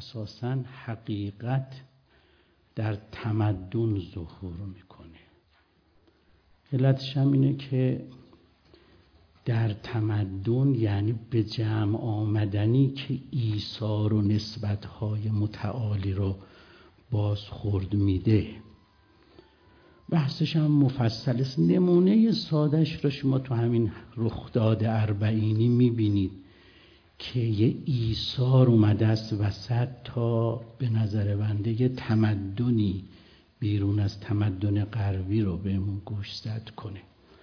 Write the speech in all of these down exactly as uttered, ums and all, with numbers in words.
اساساً حقیقت در تمدن ظهور میکنه. علتش هم اینه که در تمدن یعنی به جمع آمدنی که ایثار و نسبت‌های متعالی رو بازخورد میده. بحثش هم مفصل است. نمونه سادهش رو شما تو همین رخداد اربعینی میبینید که یه ایثار اومده است وسط تا به نظر بنده یه تمدنی بیرون از تمدن غربی رو بهمون گوشزد کنه.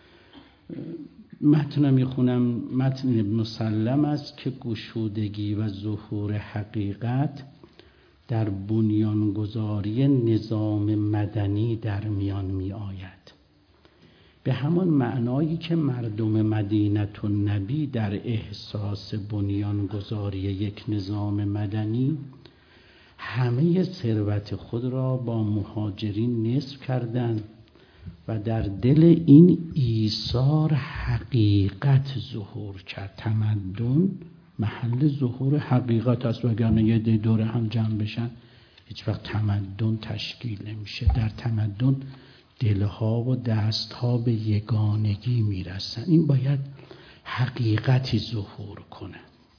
متن میخونم، متن ابن مسلم است که گشودگی و ظهور حقیقت در بنیانگذاری نظام مدنی در میان می آید. به همان معنایی که مردم مدینه النبی در احساس بنیانگذاری یک نظام مدنی همه ثروت خود را با مهاجرین نصف کردند و در دل این ایثار حقیقت ظهور کرد. تمدن محل ظهور حقیقت است، وگرنه یه دی دوره هم جمع بشن هیچ وقت تمدن تشکیل نمیشه. در تمدن دلها و دستها به یگانگی میرسن. این باید حقیقتی ظهور کنه.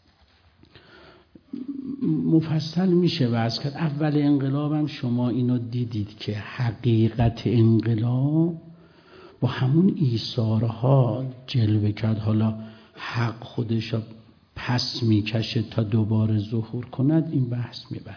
مفصل میشه وضع کرد. اول انقلاب هم شما اینو دیدید که حقیقت انقلاب با همون ایثارها جلوه کرد. حالا حق خودش پس میکشه تا دوباره ظهور کند، این بحث میبره.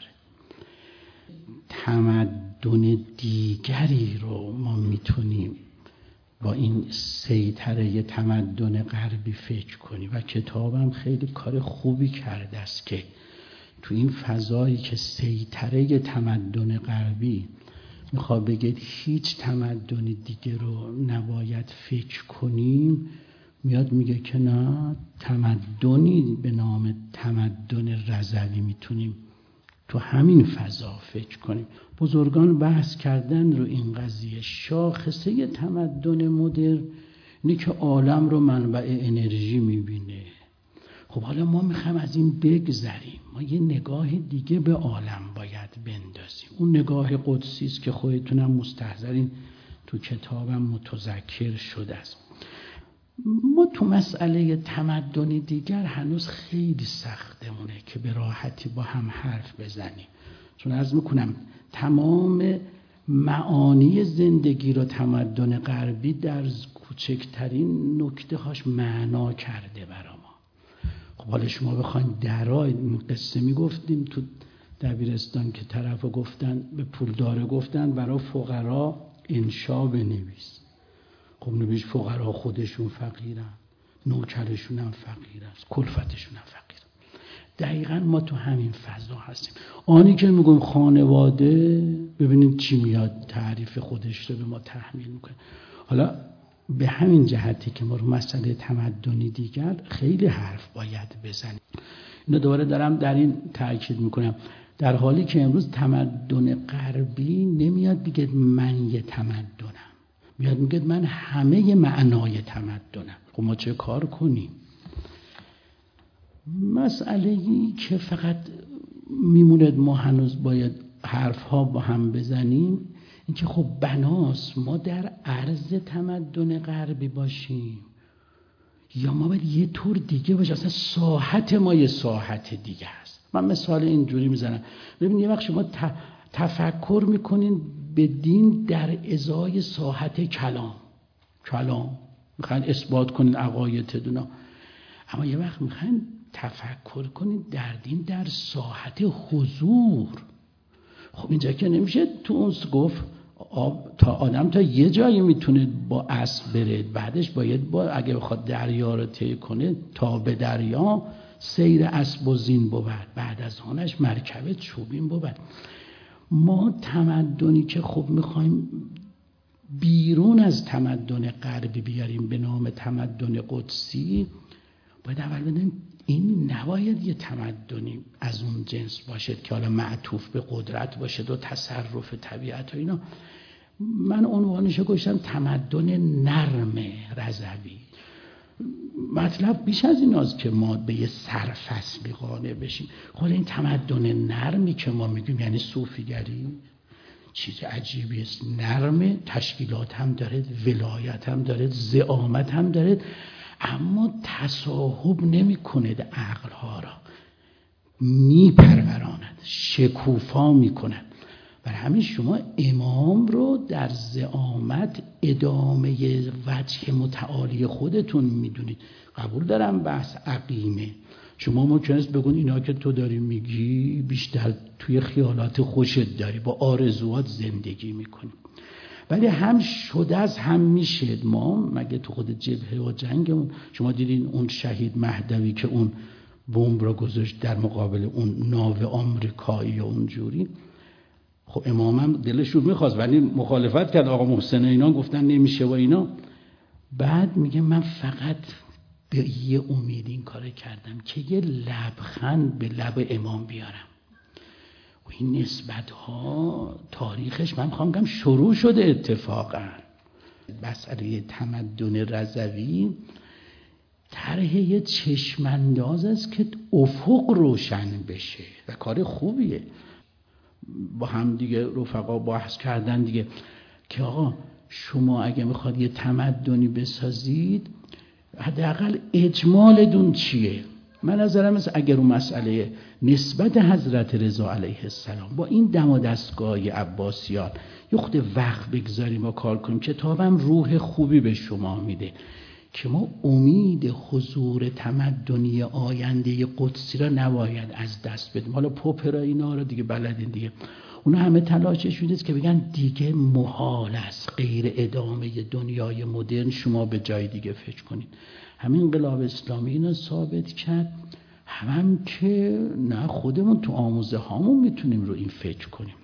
تمدن دیگری رو ما میتونیم با این سیطره تمدن غربی فکر کنیم و کتابم خیلی کار خوبی کرده است که تو این فضایی که سیطره تمدن غربی میخواد بگید هیچ تمدن دیگه رو نباید فکر کنیم، میاد میگه که نه، تمدنی به نام تمدن رضوی میتونیم تو همین فضا فکر کنیم. بزرگان بحث کردن رو این قضیه. شاخصه تمدن مدرن اینه که عالم رو منبع انرژی میبینه. خب حالا ما میخوایم از این بگذریم، ما یه نگاه دیگه به عالم باید بندازیم. اون نگاه قدسی است که خودتونم مستحضرین، تو کتابم متذکر شده است. ما تو مسئله تمدن دیگر هنوز خیلی سختمونه که به راحتی با هم حرف بزنیم، چون عرض میکنم تمام معانی زندگی رو تمدن غربی در کوچکترین نکته هاش معنا کرده برا ما. خب حالا شما بخواین درای قصه میگفتیم تو دبیرستان که طرفو گفتن به پولداره گفتن برای فقرا انشا بنویس. خب نویش فقرا خودشون فقیرن، نوکرشون هم فقیر است، کلفتشون هم فقیر. دقیقاً ما تو همین فضا هستیم. آنی که میگم خانواده، ببینید چی میاد تعریف خودش رو به ما تحمیل میکنه. حالا به همین جهتی که ما رو مسئله تمدنی دیگر خیلی حرف باید بزنیم. اینو دوباره دارم در این تاکید میکنم، در حالی که امروز تمدن غربی نمیاد بگه من یه تمدنم، میاد میگه من همه معنای تمدنم. خب ما چه کار کنیم؟ مسئله‌ای که فقط میموند ما هنوز باید حرفها با هم بزنیم این که خب بناس ما در عرض تمدن غربی باشیم یا ما باید یه طور دیگه باشه. اصلا ساحت ما یه ساحت دیگه است. من مثال اینجوری میزنم. ببین یه وقت شما تفکر میکنین به دین در ازای ساحت کلام کلام میخواین اثبات کنین عقایدتون، اما یه وقت میخواین تفکر کنین در دین در ساحت حضور. خب اینجا که نمیشه تو اون گفت تا آدم تا یه جایی میتونه با اسب بره، بعدش باید با اگه بخواد دریا رو طی کنه تا به دریا سیر اسب و زین بود، بعد از آنش مرکبه چوبین بود. ما تمدنی که خب میخوایم بیرون از تمدن غربی بیاریم به نام تمدن قدسی، باید اول بدونیم این نباید یه تمدنی از اون جنس باشد که حالا معطوف به قدرت باشد و تصرف طبیعت و اینا. من عنوانشو گذاشتم تمدن نرم رضوی. مطلب بیش از این است که ما به یه سرفصلی قانع بشیم. خود این تمدن نرمی که ما میگیم یعنی صوفیگری چیز عجیبی است. نرم، تشکیلات هم داره، ولایت هم داره، زعامت هم داره، اما تصاحب نمی کند عقلها را، میپروراند، شکوفا میکند. برای همین شما امام رو در زعامت ادامه وجه متعالی خودتون میدونید. قبول دارم بحث عقیمه، شما ممکنه است بگون اینا که تو داری میگی بیشتر توی خیالات خوشت داری، با آرزوات زندگی میکنی، ولی هم شده از هم میشه. ما مگه تو خود جبهه و جنگمون شما دیدین اون شهید مهدوی که اون بمب را گذاشت در مقابل اون ناو آمریکایی و اونجوری؟ خب امامم دلشون میخواست ولی مخالفت کرد، آقا محسن اینا گفتن نمیشه و اینا. بعد میگه من فقط به یه امید این کار کردم که یه لبخند به لب امام بیارم. و این نسبت ها تاریخش من میخوام بگم شروع شده اتفاقا. مسئله تمدن رضوی طرح یه چشمانداز است که افق روشن بشه و کار خوبیه. با هم دیگه رفقا بحث کردن دیگه که آقا شما اگه میخواد یه تمدنی بسازید حداقل اجمالتون چیه؟ من نظرم است اگر اون مسئله نسبت حضرت رضا علیه السلام با این دم و دستگاه عباسیان یه خود وقت بگذاریم و کار کنیم، کتابم روح خوبی به شما میده که ما امید حضور تمدنی آینده قدسی را نباید از دست بدیم. حالا پوپرا اینا رو دیگه بلدین دیگه، اونا همه تلاشش میده که بگن دیگه محال است غیر ادامه دنیای مدرن شما به جای دیگه فکر کنید. همین انقلاب اسلامی اینو ثابت کرد، هم, هم که نه خودمون تو آموزه هامون میتونیم رو این فکر کنیم.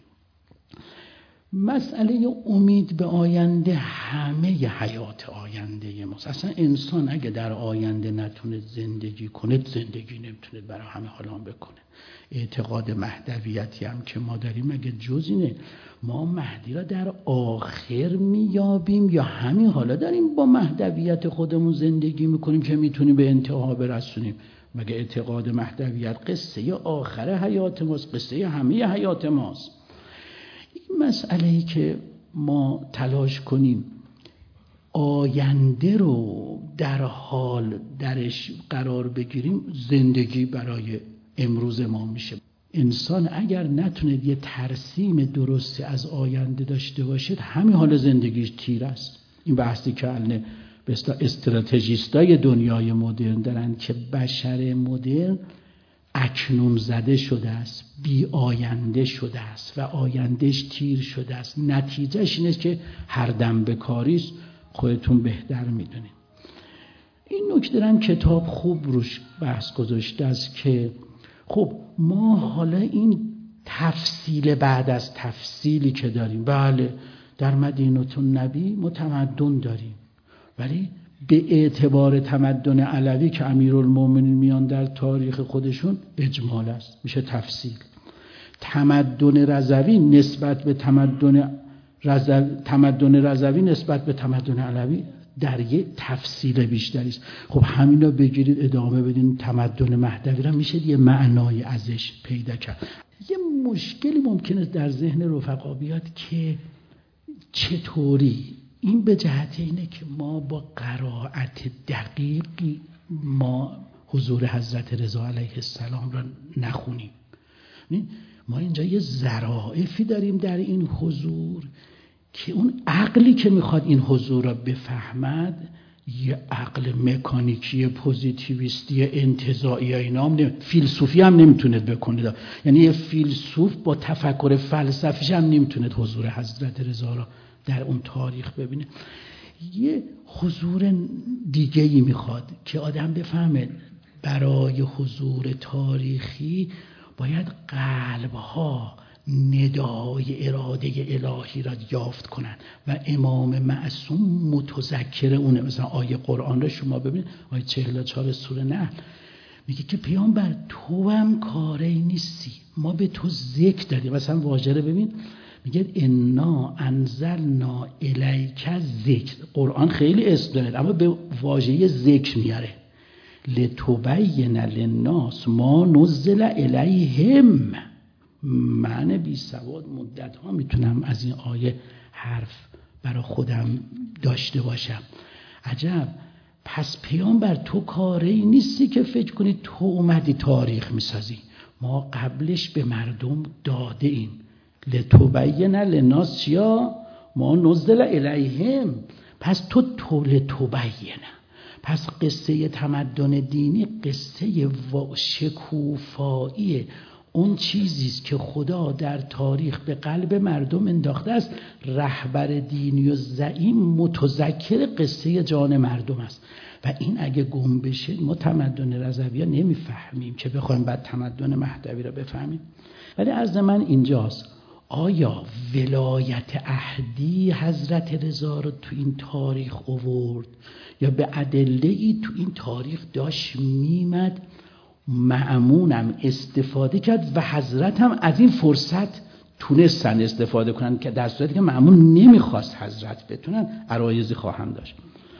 مسئله امید به آینده همه حیات آینده ماست. اصلا انسان اگه در آینده نتونه زندگی کنه زندگی نمیتونه برای همه حالا بکنه. اعتقاد مهدویتی هم که ما داریم مگه جز اینه؟ ما مهدی را در آخر میابیم یا همین حالا داریم با مهدویت خودمون زندگی میکنیم که میتونیم به انتها برسونیم؟ مگه اعتقاد مهدویت قصه آخر حیات ماست، قصه همه حیات ماست. این مسئله‌ای که ما تلاش کنیم آینده رو در حال درش قرار بگیریم، زندگی برای امروز ما میشه. انسان اگر نتونه یه ترسیم درستی از آینده داشته باشد همین حال زندگیش تیر است. این بحثی که الان به اصطلاح استراتژیستای دنیای مدرن دارن که بشر مدرن اکنون زده شده است، بی آینده شده است و آیندهش تیر شده است. نتیجهش اینه که هر دم به کاریست، خودتون بهتر میدونید. این نکته دارم کتاب خوب روش بحث گذاشته است که خب ما حالا این تفصیل بعد از تفصیلی که داریم، بله در مدینه النبی ما تمدن داریم، ولی به اعتبار تمدن علوی که امیرالمومنین میان در تاریخ خودشون اجمال است، میشه تفصیل. تمدن رضوی نسبت به تمدن رضوی تمدن رضوی نسبت به تمدن علوی در یک تفصیل بیشتری است. خب همین رو بگیرید ادامه بدین، تمدن مهدوی را میشه یه معنای ازش پیدا کرد. یه مشکلی ممکنه در ذهن رفقا بیاد که چطوری؟ این به جهت اینه که ما با قرائت دقیقی ما حضور حضرت رضا علیه السلام را نخونیم. ما اینجا یه ظرافی داریم در این حضور که اون عقلی که میخواد این حضور را بفهمد یه عقل مکانیکی پوزیتیویستی انتزاعی اینا هم نمی... فیلسوفی هم نمیتونه بکنه. یعنی یه فیلسوف با تفکر فلسفیش هم نمیتونه حضور حضرت رضا را در اون تاریخ ببینه. یه حضور دیگه‌ای میخواد که آدم بفهمه برای حضور تاریخی باید قلبها ندای اراده الهی را یافت کنند و امام معصوم متذکر اونه. مثلا آیه قرآن را شما ببینید، آیه چهل و چهار سوره نحل میگه که پیامبر تو هم کاری نیستی، ما به تو ذکر دادیم. مثلا واژه رو ببین، میگه انا انزلنا الیک ذکر. قرآن خیلی اسم داره اما به واژه ذکر میاره. لتبین للناس ما نزل الیهم. من بی سواد مدت ها میتونم از این آیه حرف برای خودم داشته باشم. عجب، پس پیامبر تو کاری نیستی که فکر کنی تو اومدی تاریخ میسازی. ما قبلش به مردم داده ایم. لتبین للناس چیا؟ ما نزل الیهم. پس تو تو لتبین. پس قصه تمدن دینی قصه شکوفایی اون چیزیست که خدا در تاریخ به قلب مردم انداخته است. رهبر دینی و زعیم متذکر قصه جان مردم است و این اگه گم بشه ما تمدن رضوی نمیفهمیم که بخوایم بعد تمدن مهدوی رو بفهمیم. ولی عرض من اینجاست، آیا ولایت عهدی حضرت رضا رو تو این تاریخ آورد یا به ادله‌ای تو این تاریخ داشت میمد، مأمونم استفاده کرد و حضرت هم از این فرصت تونستن استفاده کنن که در صورتی که مأمون نمیخواست حضرت بتونن عرایضی خواهم داشت.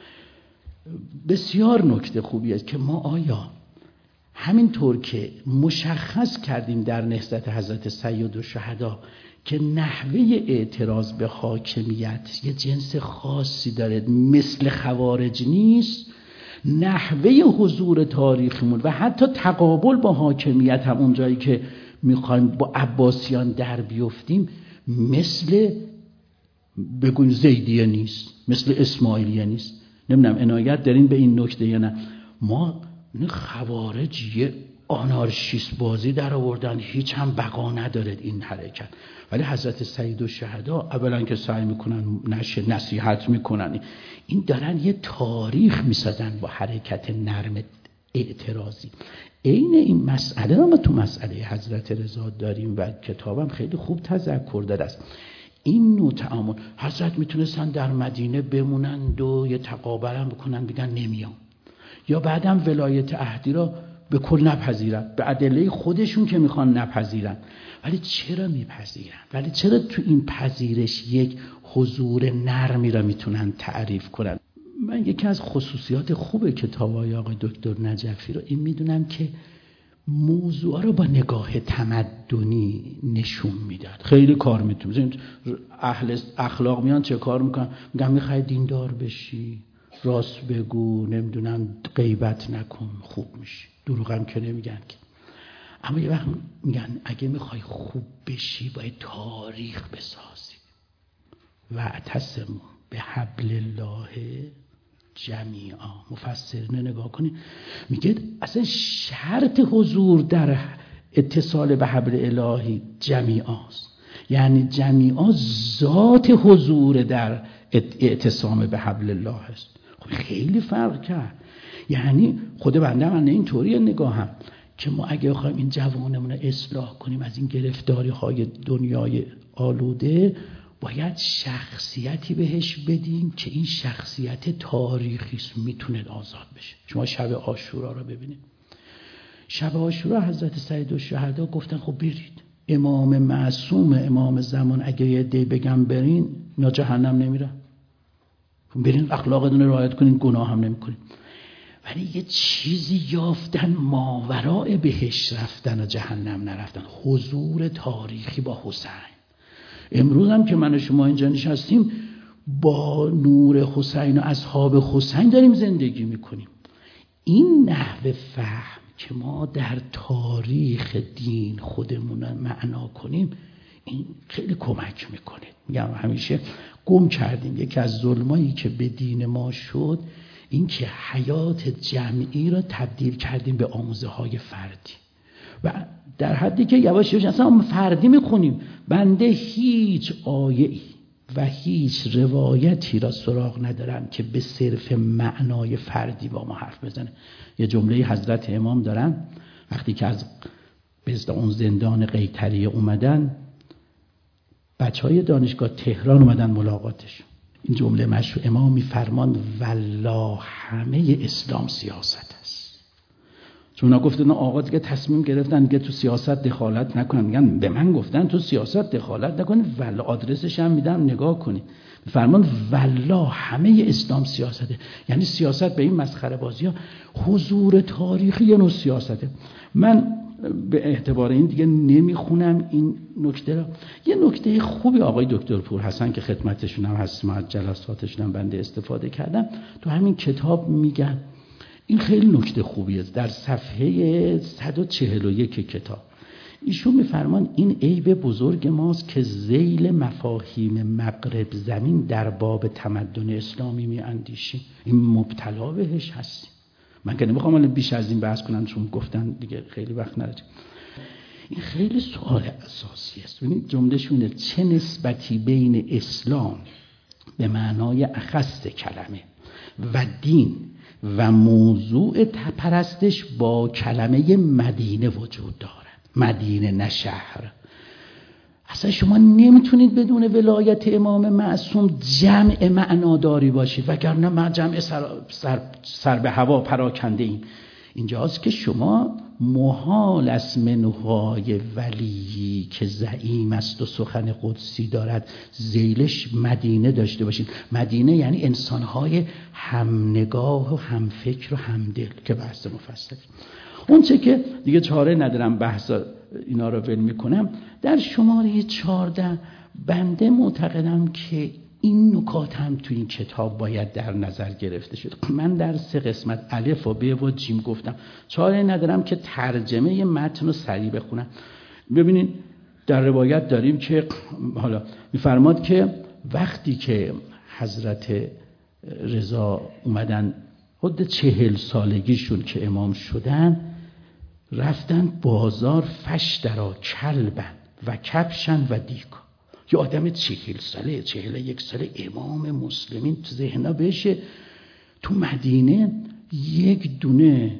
بسیار نکته خوبی است که ما آیا همینطور که مشخص کردیم در نهضت حضرت سیدالشهدا که نحوه اعتراض به حاکمیت یه جنس خاصی داره، مثل خوارج نیست، نحوه حضور تاریخیمون و حتی تقابل با حاکمیت هم اون جایی که میخوایم با عباسیان در بیفتیم مثل بگویم زیدیه نیست، مثل اسماعیلیه نیست. نمیدونم عنایت دارین به این نکته یا نه. ما خوارج یه آنارشیست بازی در آوردن، هیچ هم بقا نداره این حرکت. ولی حضرت سیدالشهدا اولا که سعی میکنن نشه نصیحت میکنن، این دارن یه تاریخ میسازن با حرکت نرم اعتراضی. عین این مسئله رو ما تو مسئله حضرت رضا داریم و کتابم خیلی خوب تذکر داده است. این نوع تعامل حضرت میتونستن در مدینه بمونند و یه تقابل هم بکنن بگن نمیام، یا بعدم ولایت عهدی را به کل نپذیرن، به ادله خودشون که میخوان نپذیرن. ولی چرا میپذیرن؟ ولی چرا تو این پذیرش یک حضور نرمی را میتونن تعریف کنن؟ من یکی از خصوصیات خوب کتابای آقای دکتر نجفی رو این میدونم که موضوع رو با نگاه تمدنی نشون میداد. خیلی کار میتونه. اهل اخلاق میان چه کار میکنن؟ میگن میخوای دیندار بشی، راست بگو، نمیدونم غیبت نکن، خوب میشی. دروغم که نمیگن که. اما یه وقت میگن اگه میخوای خوب بشی باید تاریخ بسازی. و اعتصموا بحبل الله جمیعا. مفسرین نگاه کنید میگه اصلا شرط حضور در اتصال به حبل الهی جمیعاست. یعنی جمیعا ذات حضور در اعتصام به حبل الله است. خب خیلی فرق کرد. یعنی خود بنده من اینطوری نگاهم که ما اگه بخوایم این جوانمون رو اصلاح کنیم از این گرفتاری های دنیای آلوده، باید شخصیتی بهش بدیم که این شخصیت تاریخی است، میتونه آزاد بشه. شما شب عاشورا رو ببینید. شب عاشورا حضرت سیدالشهدا گفتن خب برید، امام معصوم امام زمان اگه یه دی بگم برین اینا جهنم نمیرن، برین اخلاقتون رو رعایت کنین، گناه هم نمیکنین. ولی یه چیزی یافتن ماورای بهش رفتن و جهنم نرفتن، حضور تاریخی با حسین. امروز هم که من و شما اینجا نشستیم با نور حسین و اصحاب حسین داریم زندگی میکنیم. این نحوه فهم که ما در تاریخ دین خودمون معنا کنیم این خیلی کمک میکنه. میگم همیشه گم کردیم. یکی از ظلمایی که به دین ما شد این که حیات جمعی را تبدیل کردیم به آموزه های فردی و در حدی که یواش یواش اصلا فردی میخونیم. بنده هیچ آیه‌ای و هیچ روایتی را سراغ ندارم که به صرف معنای فردی با ما حرف بزنه. یه جمله حضرت امام دارن وقتی که از بزد اون زندان قیطریه اومدن، بچهای دانشگاه تهران اومدن ملاقاتش. این جمله مشهور امام میفرمان والله همه اسلام سیاست است. چون گفتن آقا دیگه تصمیم گرفتن دیگه تو سیاست دخالت نکنن، میگن به من گفتن تو سیاست دخالت نکنید، ولی آدرسش هم میدم نگاه کنید. فرمان والله همه اسلام سیاسته. یعنی سیاست به این مسخره بازی ها حضور تاریخی یه نوع سیاسته. من به اعتبار این دیگه نمیخونم این نکته را. یه نکته خوبی آقای دکتر پورحسن که خدمتشون هم هستم، از جلساتشون هم بنده استفاده کردم، تو همین کتاب میگن، این خیلی نکته خوبیه. در صفحه صد و چهل و یک کتاب ایشون میفرمان این عیب بزرگ ماست که ذیل مفاهیم مغرب زمین در باب تمدن اسلامی میاندیشیم. این مبتلا بهش هستیم. من که نمیخوام الان بیش از این بحث کنم چون گفتن دیگه خیلی وقت نداریم. این خیلی سوال اساسی است. ببینید جمله‌شونه چه نسبتی بین اسلام به معنای اخص کلمه و دین و موضوع پرستش با کلمه مدینه وجود دارد. مدینه نه شهر. اصلا شما نمیتونید بدون ولایت امام معصوم جمع معناداری باشید، وگرنه ما جمع سر, سر, سر به هوا پراکنده ایم. اینجاست که شما محال است منهای ولی که زعیم است و سخن قدسی دارد ذیلش مدینه داشته باشید. مدینه یعنی انسانهای هم نگاه و هم فکر و هم دل که بحث مفصل. اون چه که دیگه چاره ندارم بحث اینا رو ول میکنم. در شماره چهارده بنده معتقدم که این نکات هم تو این کتاب باید در نظر گرفته شد. من در سه قسمت الف و ب و جیم گفتم، چاره ندارم که ترجمه متن رو سریع بخونم. ببینید در روایت داریم که حالا میفرماد که وقتی که حضرت رضا اومدن حد چهل سالگیشون که امام شدن، رفتن بازار فشترا کلبن و کپشن و دیکا. یه آدم چهل ساله چهل یک ساله امام مسلمین تو ذهنا بشه تو مدینه یک دونه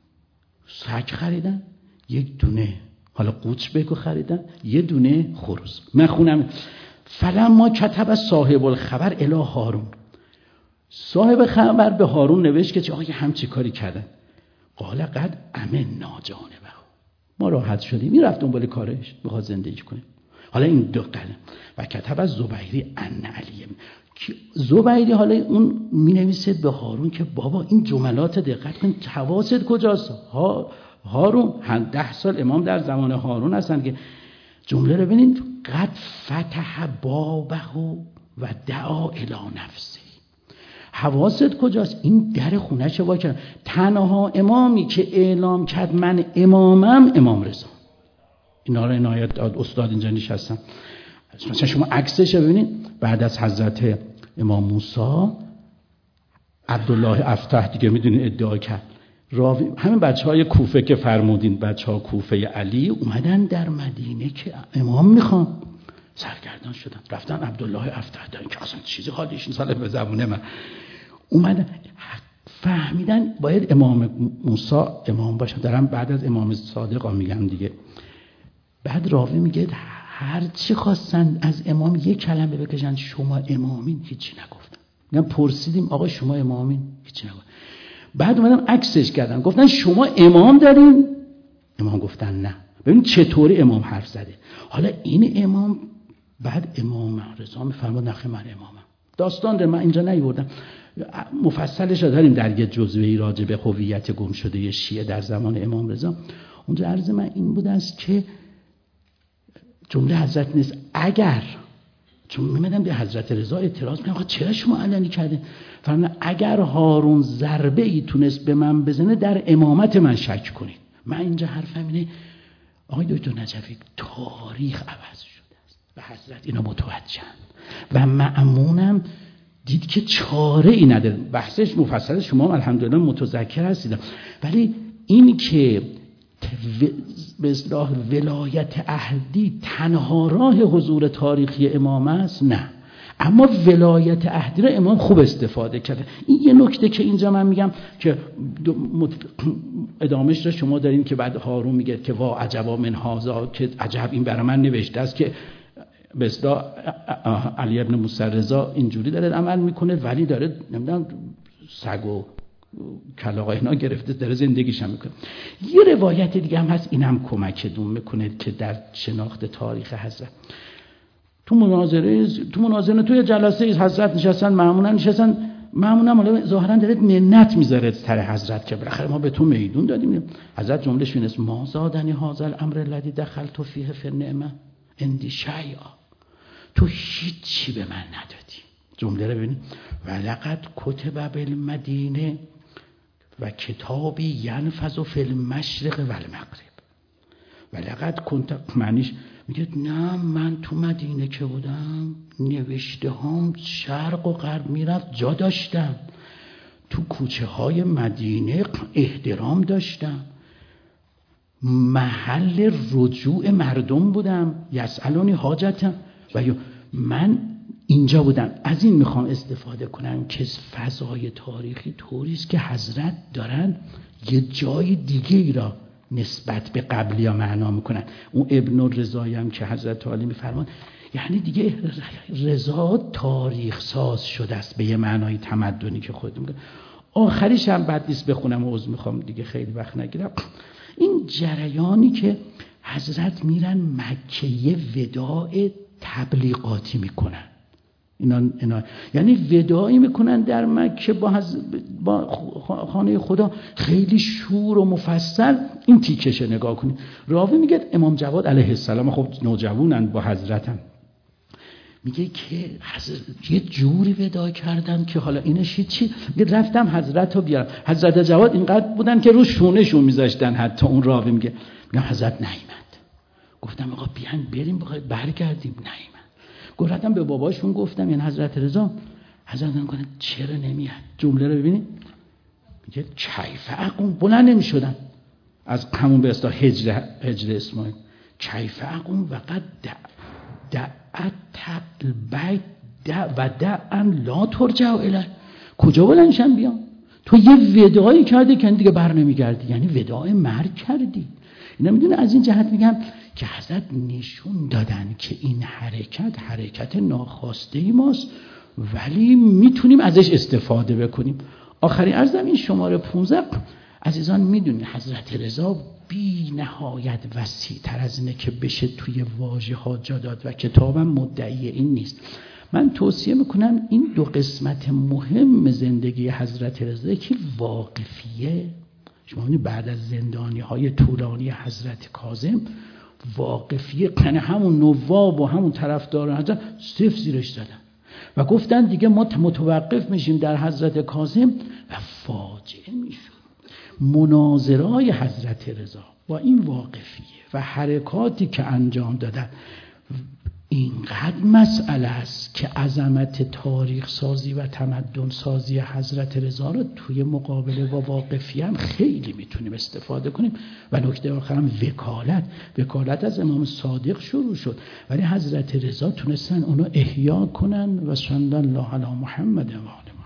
سگ خریدن، یک دونه حالا قوچ بگو خریدن، یه دونه خروس. من خونم فلما کتب صاحب الخبر الی هارون، صاحب خبر به هارون نوشت که چه آقا همچی کاری کردن. قال قد امنا جانبه، ما راحت شدیم. این رفت دنبال کارش بخواد زندگی کنه. حالا این دو قلم و کتب از زبیری ان علیه، زبیری حالا اون می نویسه به هارون که بابا این جملات دقت کن، حواست کجاست؟ ها هارون ده سال امام در زمان هارون هستن که جمله رو ببینید، قد فتح بابه و دعا الی نفسه. حواست کجاست؟ این در خونه‌ش وا کرد. تنها امامی که اعلام کرد من امامم امام رضا. اینا رو عنایت داد استاد اینجا نشستن. مثلا شما عکسش رو ببینید، بعد از حضرت امام موسی عبدالله افتح دیگه میدونید ادعا کرد. راوی همین بچهای کوفه که فرمودین، بچه‌ها کوفه علی اومدن در مدینه که امام میخوان، سرگردان شدن، رفتن عبدالله افتح دارن که اصلا چیزی حالیش این ساله به زبونه من اومدن، فهمیدن باید امام موسی امام باشه. دارم بعد از امام صادق ها میگم دیگه. بعد راوی میگه هر چی خواستن از امام یک کلمه بکشن، شما امامین، هیچی نگفتن. میگم پرسیدیم آقا شما امامین، هیچی نگفتن. بعد اومدن عکسش کردن، گفتن شما امام دارین؟ امام گفتن نه. ببین چطوری امام حرف زده. حالا این امام، بعد امام رضا میفرماد نخه من امامم. داستان در من اینجا نیوردم، مفصلش رو داریم در یه جزوه‌ای راجع به هویت گم شده شیعه در زمان امام رضا. اونجا عرض من این بود است که جمله حضرت نیست اگر، چون میمدن به حضرت رضا اعتراض میکنم چرا شما علنی کردین؟ فرمودن اگر هارون ضربه ای تونست به من بزنه در امامت من شک کنید. من اینجا حرفم اینه آقای دکتر نجفی، تاریخ عوض شده است و حضرت اینا متوجهن و مأمونم دید که چاره ای نداره. بحثش مفصل شما الحمدلله متذکر هستید، ولی این که به اصطلاح ولایت عهدی تنها راه حضور تاریخی امام است، نه. اما ولایت عهدی را امام خوب استفاده کرده. این یه نکته که اینجا من میگم که ادامهش را شما دارین که بعد هارون میگه که وا عجبا من هذا، که عجب این برای من نوشته است که به اصطلاح علی ابن موسی رضا اینجوری داره عمل میکنه ولی داره نمیدونم سگ و کلاغ اینا گرفته داره زندگیش هم میکنه. یه روایت دیگه هم هست، اینم کمکتون میکنه که در شناخت تاریخ حضرت. تو مناظره تو مناظره توی جلسه حضرت نشستن، معمولا نشستن، معمولا حالا ظاهرا داره منت میذاره سر حضرت که بالاخره ما به تو میدون دادیم. حضرت جملهش این است: ما زادنی هذا الامر الذی دخلت فیه فی النعمه عندی شیئا. تو هیچی به من ندادی. جمله رو ببینید: ولقد کتب بالمدینه و کتابی ینفذ فی المشرق و المغرب. ولقد کنت، معنیش میگه نه من تو مدینه که بودم نوشته هام شرق و غرب میرفت، جا داشتم، تو کوچه های مدینه احترام داشتم، محل رجوع مردم بودم، یسألونی حاجتم و من اینجا بودم. از این میخوام استفاده کنم که فضای تاریخی طوری است که حضرت دارن یه جای دیگه ای را نسبت به قبلی ها معنا میکنن. اون ابن الرضایی هم که حضرت عالی میفرمان یعنی دیگه رضا تاریخ ساز شده است به یه معنای تمدنی که خود میگه. آخریش هم بد نیست بخونم و عذر میخوام دیگه خیلی وقت نگیرم. این جریانی که حضرت میرن مکه یه وداع تبلیغاتی میکنن، اینا, اینا یعنی وداعی میکنن در مکه با, حز... با خانه خدا، خیلی شور و مفصل. این تیکشه نگاه کنید. راوی میگه امام جواد علیه السلام، خب نوجوانن با حضرتن، میگه که حضرت یه جوری وداع کردن که حالا اینش چی؟ میگه رفتم حضرت رو بیارم. حضرت جواد اینقدر بودن که رو شونهشون میذاشتن. حتی اون راوی میگه میگم حضرت نیامد. گفتم آقا بیان بریم بخوای برگردیم، نیامد. گفتم به باباشون گفتم یعنی حضرت رضا. حضرت میگه چرا نمیاد؟ جمله رو ببینید. میگه کیف اقوم، بلند نمیشدن از همون به اصطلاح هجر هجر اسماعیل. کیف اقوم و قد دعت البیت و دعن لا ترجع الیه. کجا بلندشم بیام؟ تو یه وداعی کردی که دیگه بر نمیگردی، یعنی وداع مرگ کردی. اینا میدونه. از این جهت میگم که حضرت نشون دادن که این حرکت حرکت ناخواسته ای ماست، ولی میتونیم ازش استفاده بکنیم. آخرین عرضم این شماره پانزده. عزیزان میدونید حضرت رضا بی نهایت وسیع تر از اینه که بشه توی واژه ها جا داد و کتابم مدعی این نیست. من توصیه میکنم این دو قسمت مهم زندگی حضرت رضا که واقفیه. شما ببینید بعد از زندانی های طولانی حضرت کاظم، واقفیه، یعنی همون نواب و همون طرفداران حضرت صفر زیرش زدن و گفتن دیگه ما متوقف میشیم در حضرت کاظم و فاجعه میشد. مناظرهای حضرت رضا با این واقفیه و حرکاتی که انجام دادن اینقدر مسئله است که عظمت تاریخ سازی و تمدن سازی حضرت رضا رو توی مقابله با واقفی هم خیلی میتونیم استفاده کنیم. و نکته آخرم وکالت. وکالت از امام صادق شروع شد ولی حضرت رضا تونستن اونو احیا کنن. و صلی الله علی محمد و آله.